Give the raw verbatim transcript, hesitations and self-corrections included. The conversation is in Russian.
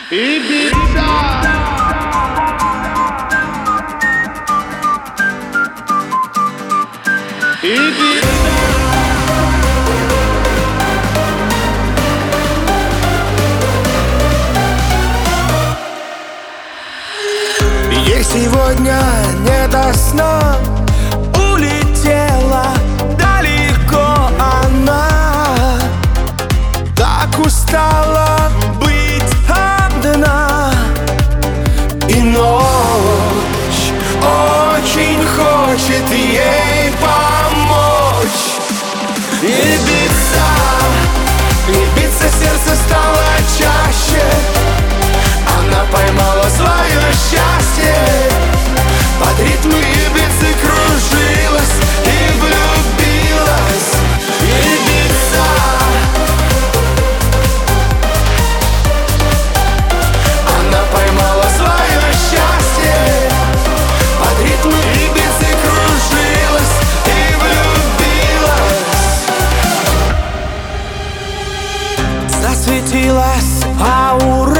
Ибица. Ибица. Ей сегодня не до сна, улетела далеко она. Так устала быть одна, и ночь очень хочет ей помочь. И биться, и биться сердце стало чаще. Она поймала свое счастье, под ритмы Ибицы кружилась и влюбилась. Ибица. Она поймала свое счастье, под ритмы Ибицы кружилась и влюбилась. Засветилась аура